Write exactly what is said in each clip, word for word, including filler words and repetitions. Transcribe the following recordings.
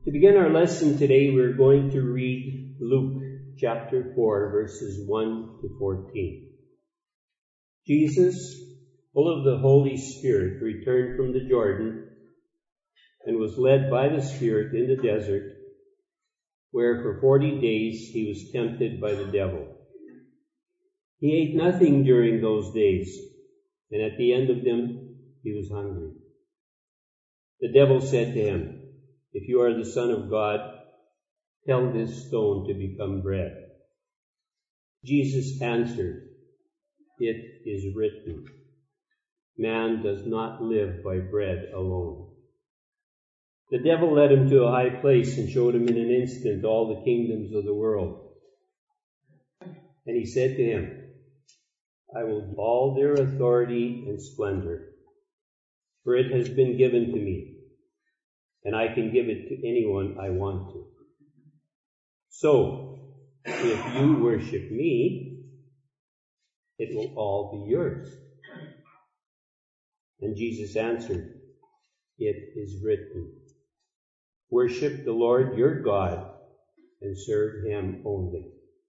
To begin our lesson today, we're going to read Luke chapter four, verses one to fourteen. Jesus, full of the Holy Spirit, returned from the Jordan and was led by the Spirit in the desert, where for forty days he was tempted by the devil. He ate nothing during those days, and at the end of them he was hungry. The devil said to him, "If you are the Son of God, tell this stone to become bread." Jesus answered, "It is written, man does not live by bread alone." The devil led him to a high place and showed him in an instant all the kingdoms of the world. And he said to him, "I will give all their authority and splendor, for it has been given to me, and I can give it to anyone I want to. So, if you worship me, it will all be yours." And Jesus answered, "It is written, worship the Lord your God and serve him only."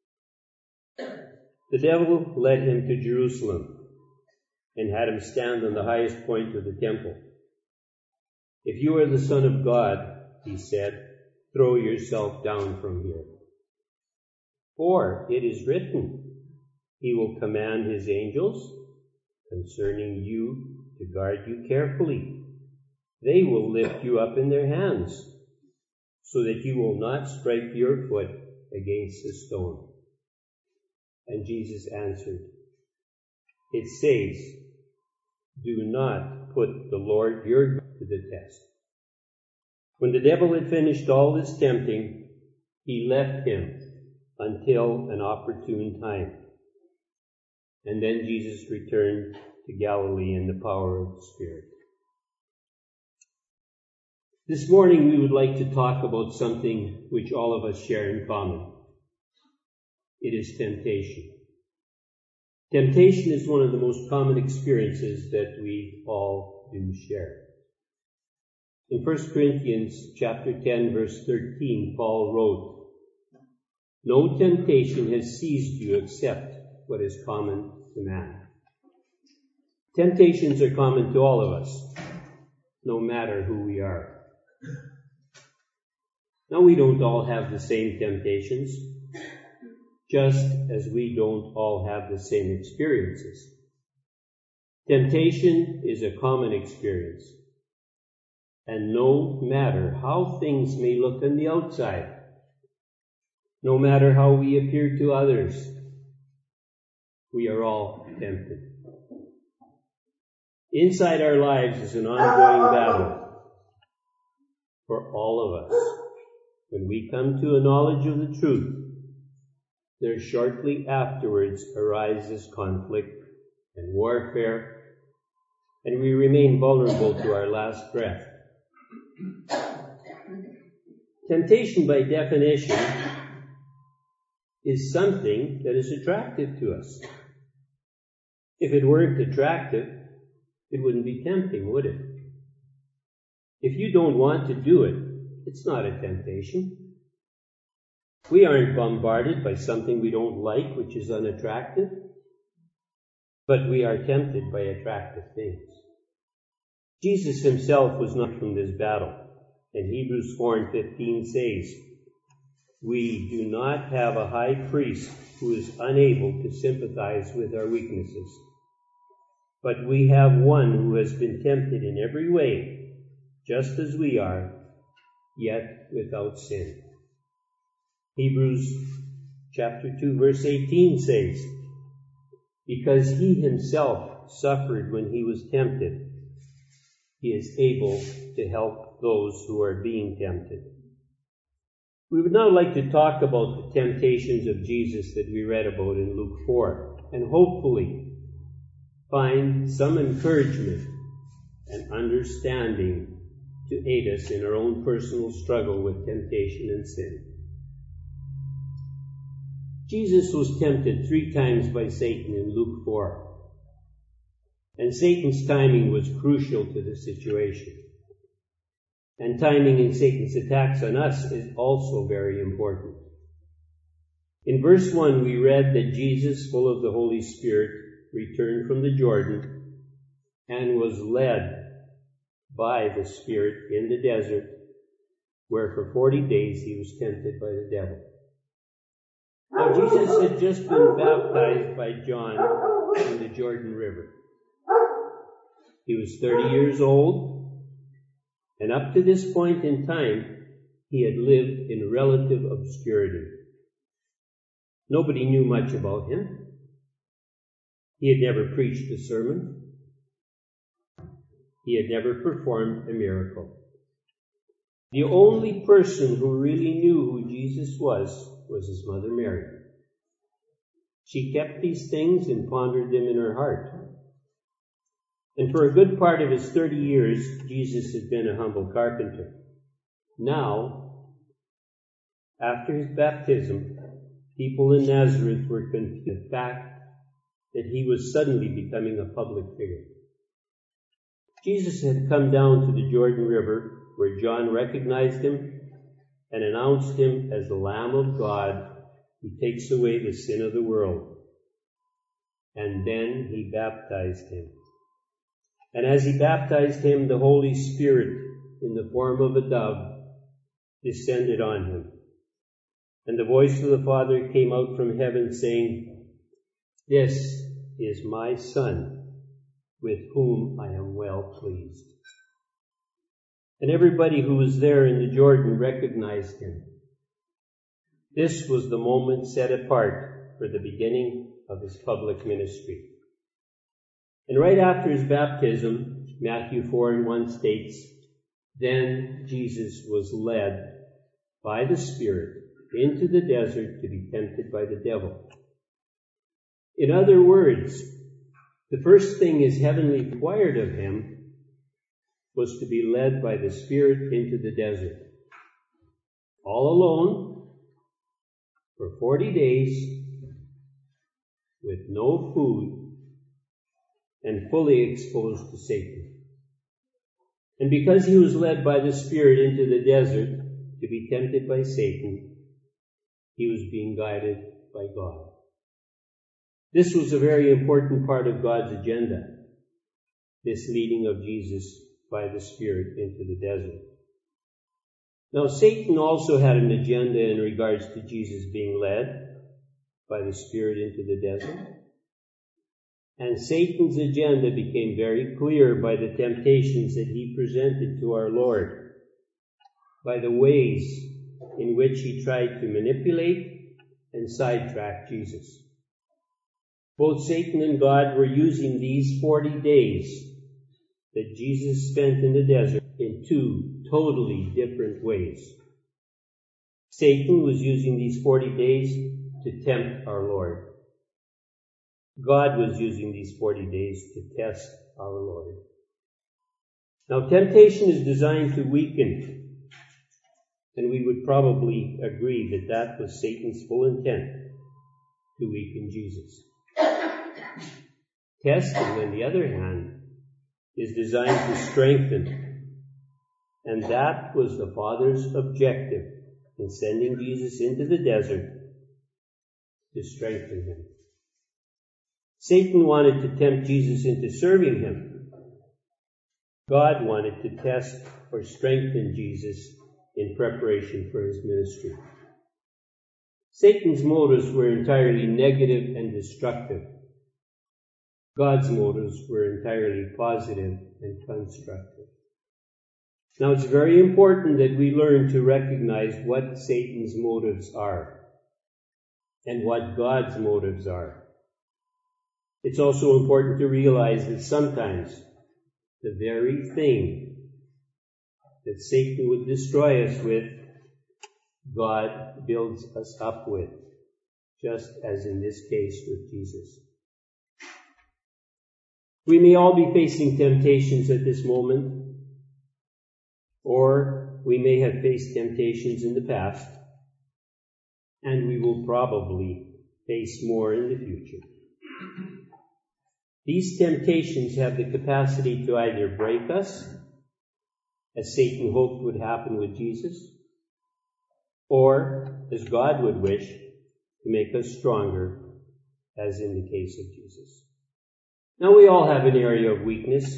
The devil led him to Jerusalem and had him stand on the highest point of the temple. "If you are the Son of God," he said, "throw yourself down from here. For it is written, he will command his angels concerning you to guard you carefully. They will lift you up in their hands, so that you will not strike your foot against a stone." And Jesus answered, "It says, do not put the Lord your God to the test." When the devil had finished all his tempting, he left him until an opportune time. And then Jesus returned to Galilee in the power of the Spirit. This morning we would like to talk about something which all of us share in common. It is temptation. Temptation is one of the most common experiences that we all do share. In First Corinthians chapter ten, verse thirteen, Paul wrote, "No temptation has seized you except what is common to man." Temptations are common to all of us, no matter who we are. Now, we don't all have the same temptations, just as we don't all have the same experiences. Temptation is a common experience, and no matter how things may look on the outside, no matter how we appear to others, we are all tempted. Inside our lives is an ongoing battle for all of us. When we come to a knowledge of the truth, there shortly afterwards arises conflict and warfare, and we remain vulnerable to our last breath. Temptation, by definition, is something that is attractive to us. If it weren't attractive, it wouldn't be tempting, would it? If you don't want to do it, it's not a temptation. We aren't bombarded by something we don't like, which is unattractive, but we are tempted by attractive things. Jesus himself was not from this battle, and Hebrews four and fifteen says, "We do not have a high priest who is unable to sympathize with our weaknesses, but we have one who has been tempted in every way, just as we are, yet without sin." Hebrews chapter two, verse eighteen says, "Because he himself suffered when he was tempted, he is able to help those who are being tempted." We would now like to talk about the temptations of Jesus that we read about in Luke four, and hopefully find some encouragement and understanding to aid us in our own personal struggle with temptation and sin. Jesus was tempted three times by Satan in Luke four, and Satan's timing was crucial to the situation. And timing in Satan's attacks on us is also very important. In verse one, we read that Jesus, full of the Holy Spirit, returned from the Jordan and was led by the Spirit in the desert, where for forty days he was tempted by the devil. Now, Jesus had just been baptized by John in the Jordan River. He was thirty years old, and up to this point in time, he had lived in relative obscurity. Nobody knew much about him. He had never preached a sermon. He had never performed a miracle. The only person who really knew who Jesus was, was his mother Mary. She kept these things and pondered them in her heart. And for a good part of his thirty years, Jesus had been a humble carpenter. Now, after his baptism, people in Nazareth were confused with the fact that he was suddenly becoming a public figure. Jesus had come down to the Jordan River, where John recognized him and announced him as the Lamb of God who takes away the sin of the world. And then he baptized him. And as he baptized him, the Holy Spirit, in the form of a dove, descended on him. And the voice of the Father came out from heaven, saying, "This is my Son, with whom I am well pleased." And everybody who was there in the Jordan recognized him. This was the moment set apart for the beginning of his public ministry. And right after his baptism, Matthew four and one states, "Then Jesus was led by the Spirit into the desert to be tempted by the devil." In other words, the first thing his heavenly required of him was to be led by the Spirit into the desert. All alone, for forty days, with no food, and fully exposed to Satan. And because he was led by the Spirit into the desert to be tempted by Satan, he was being guided by God. This was a very important part of God's agenda, this leading of Jesus by the Spirit into the desert. Now, Satan also had an agenda in regards to Jesus being led by the Spirit into the desert. And Satan's agenda became very clear by the temptations that he presented to our Lord, by the ways in which he tried to manipulate and sidetrack Jesus. Both Satan and God were using these forty days that Jesus spent in the desert in two totally different ways. Satan was using these forty days to tempt our Lord. God was using these forty days to test our Lord. Now, temptation is designed to weaken, and we would probably agree that that was Satan's full intent, to weaken Jesus. Testing, on the other hand, is designed to strengthen, and that was the Father's objective in sending Jesus into the desert, to strengthen him. Satan wanted to tempt Jesus into serving him. God wanted to test or strengthen Jesus in preparation for his ministry. Satan's motives were entirely negative and destructive. God's motives were entirely positive and constructive. Now, it's very important that we learn to recognize what Satan's motives are and what God's motives are. It's also important to realize that sometimes the very thing that Satan would destroy us with, God builds us up with, just as in this case with Jesus. We may all be facing temptations at this moment, or we may have faced temptations in the past, and we will probably face more in the future. These temptations have the capacity to either break us as Satan hoped would happen with Jesus, or as God would wish to make us stronger, as in the case of Jesus. Now we all have an area of weakness.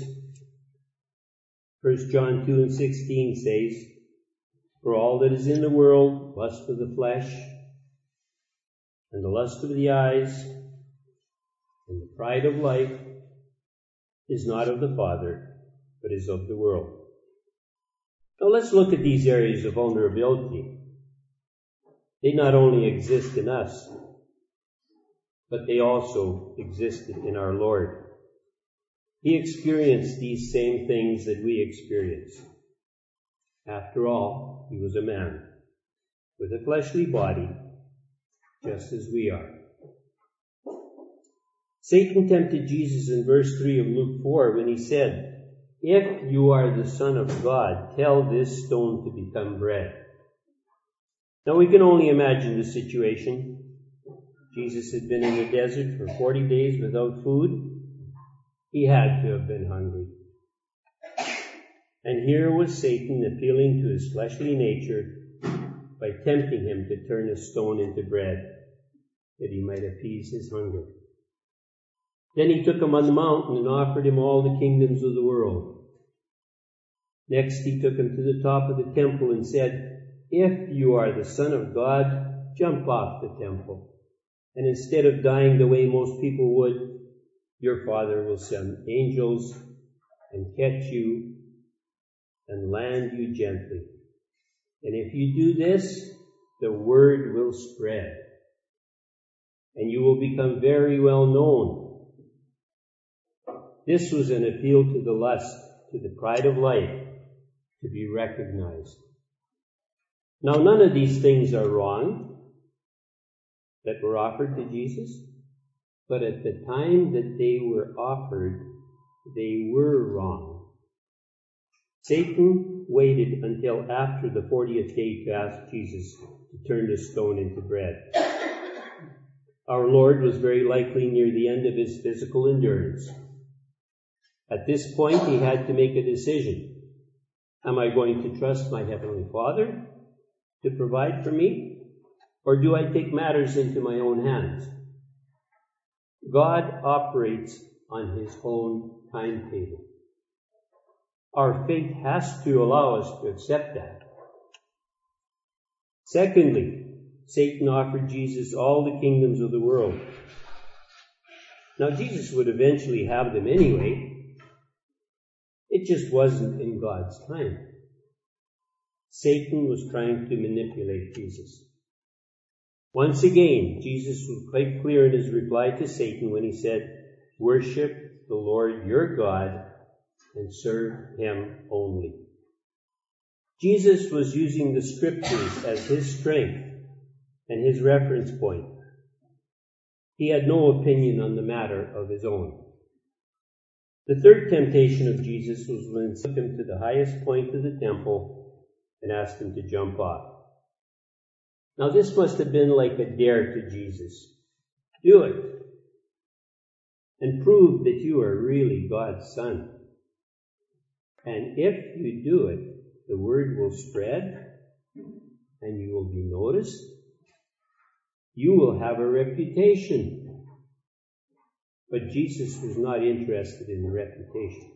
First John two and sixteen says, "For all that is in the world, lust of the flesh, and the lust of the eyes, and the pride of life, is not of the Father, but is of the world." Now let's look at these areas of vulnerability. They not only exist in us, but they also existed in our Lord. He experienced these same things that we experience. After all, he was a man with a fleshly body, just as we are. Satan tempted Jesus in verse three of Luke four when he said, "If you are the Son of God, tell this stone to become bread." Now we can only imagine the situation. Jesus had been in the desert for forty days without food. He had to have been hungry. And here was Satan appealing to his fleshly nature by tempting him to turn a stone into bread, that he might appease his hunger. Then he took him on the mountain and offered him all the kingdoms of the world. Next he took him to the top of the temple and said, "If you are the Son of God, jump off the temple. And instead of dying the way most people would, your Father will send angels and catch you and land you gently. And if you do this, the word will spread, and you will become very well known." This was an appeal to the lust, to the pride of life, to be recognized. Now, none of these things are wrong that were offered to Jesus, but at the time that they were offered, they were wrong. Satan waited until after the fortieth day to ask Jesus to turn the stone into bread. Our Lord was very likely near the end of his physical endurance. At this point, he had to make a decision. Am I going to trust my Heavenly Father to provide for me, or do I take matters into my own hands? God operates on his own timetable. Our faith has to allow us to accept that. Secondly, Satan offered Jesus all the kingdoms of the world. Now, Jesus would eventually have them anyway. It just wasn't in God's time. Satan was trying to manipulate Jesus. Once again, Jesus was quite clear in his reply to Satan when he said, "Worship the Lord your God and serve him only." Jesus was using the scriptures as his strength and his reference point. He had no opinion on the matter of his own. The third temptation of Jesus was when he took him to the highest point of the temple and asked him to jump off. Now this must have been like a dare to Jesus. Do it, and prove that you are really God's Son. And if you do it, the word will spread, and you will be noticed. You will have a reputation. But Jesus was not interested in the reputation.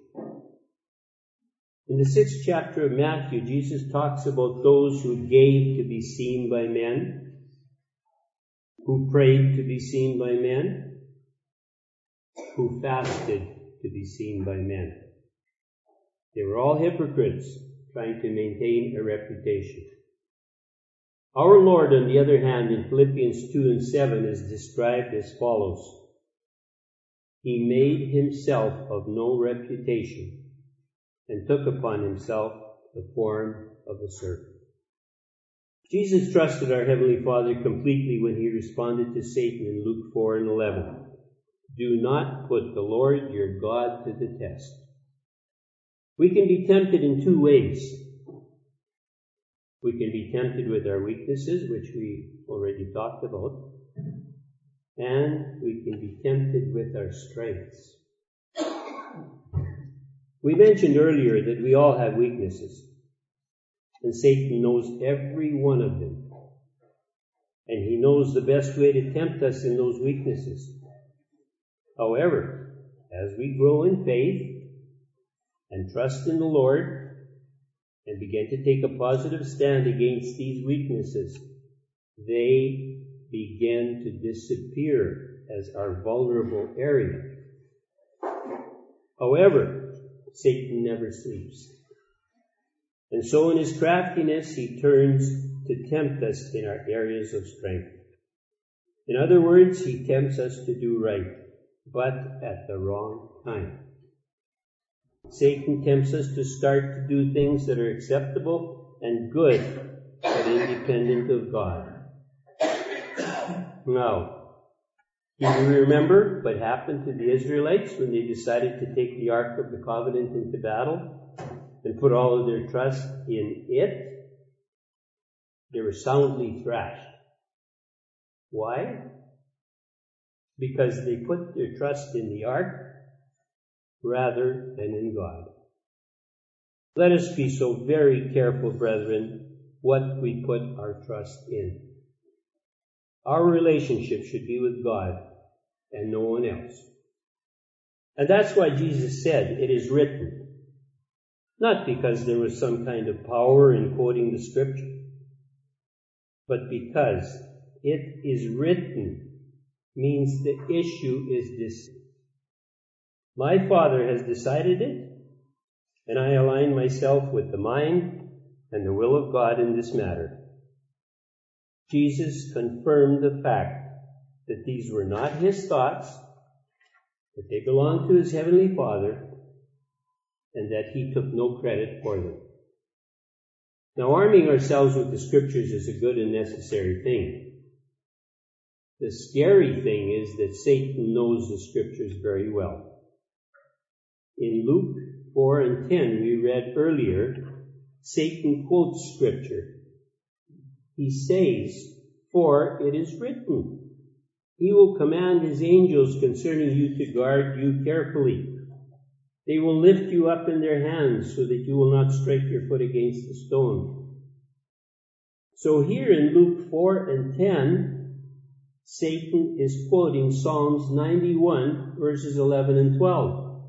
In the sixth chapter of Matthew, Jesus talks about those who gave to be seen by men, who prayed to be seen by men, who fasted to be seen by men. They were all hypocrites trying to maintain a reputation. Our Lord, on the other hand, in Philippians two and seven is described as follows. He made himself of no reputation and took upon himself the form of a servant. Jesus trusted our Heavenly Father completely when he responded to Satan in Luke four and eleven. Do not put the Lord your God to the test. We can be tempted in two ways. We can be tempted with our weaknesses, which we already talked about, and we can be tempted with our strengths. We mentioned earlier that we all have weaknesses. And Satan knows every one of them. And he knows the best way to tempt us in those weaknesses. However, as we grow in faith and trust in the Lord and begin to take a positive stand against these weaknesses, they begin to disappear as our vulnerable area. However, Satan never sleeps. And so in his craftiness, he turns to tempt us in our areas of strength. In other words, he tempts us to do right, but at the wrong time. Satan tempts us to start to do things that are acceptable and good, but independent of God. Now, do you remember what happened to the Israelites when they decided to take the Ark of the Covenant into battle and put all of their trust in it? They were soundly thrashed. Why? Because they put their trust in the Ark rather than in God. Let us be so very careful, brethren, what we put our trust in. Our relationship should be with God and no one else. And that's why Jesus said, "It is written." Not because there was some kind of power in quoting the scripture, but because it is written means the issue is this. My Father has decided it, and I align myself with the mind and the will of God in this matter. Jesus confirmed the fact that these were not his thoughts, that they belonged to his heavenly Father, and that he took no credit for them. Now, arming ourselves with the scriptures is a good and necessary thing. The scary thing is that Satan knows the scriptures very well. In Luke four and ten, we read earlier, Satan quotes scripture. He says, "For it is written, he will command his angels concerning you to guard you carefully. They will lift you up in their hands so that you will not strike your foot against a stone." So here in Luke four and ten, Satan is quoting Psalms ninety-one, verses eleven and twelve.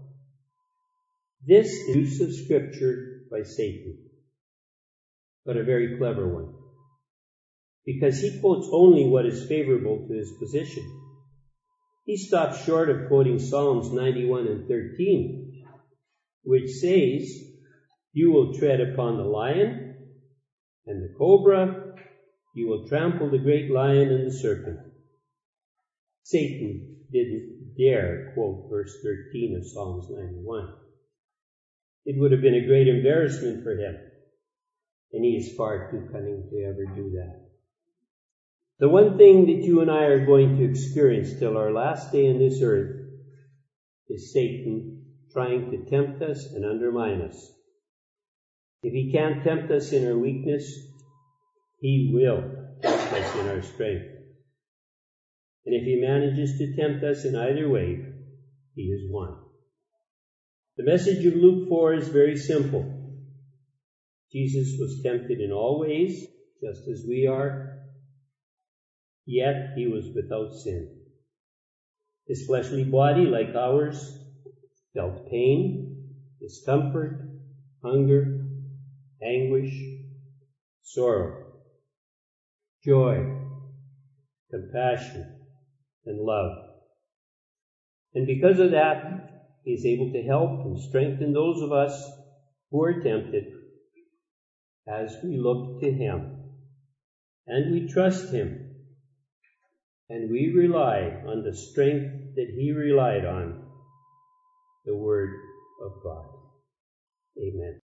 This is use of scripture by Satan, but a very clever one, because he quotes only what is favorable to his position. He stops short of quoting Psalms ninety-one and thirteen, which says, "You will tread upon the lion and the cobra, you will trample the great lion and the serpent." Satan didn't dare quote verse thirteen of Psalms ninety-one. It would have been a great embarrassment for him, and he is far too cunning to ever do that. The one thing that you and I are going to experience till our last day on this earth is Satan trying to tempt us and undermine us. If he can't tempt us in our weakness, he will tempt us in our strength. And if he manages to tempt us in either way, he is won. The message of Luke four is very simple. Jesus was tempted in all ways, just as we are, yet he was without sin. His fleshly body, like ours, felt pain, discomfort, hunger, anguish, sorrow, joy, compassion, and love. And because of that, he is able to help and strengthen those of us who are tempted as we look to him and we trust him and we rely on the strength that he relied on, the Word of God. Amen.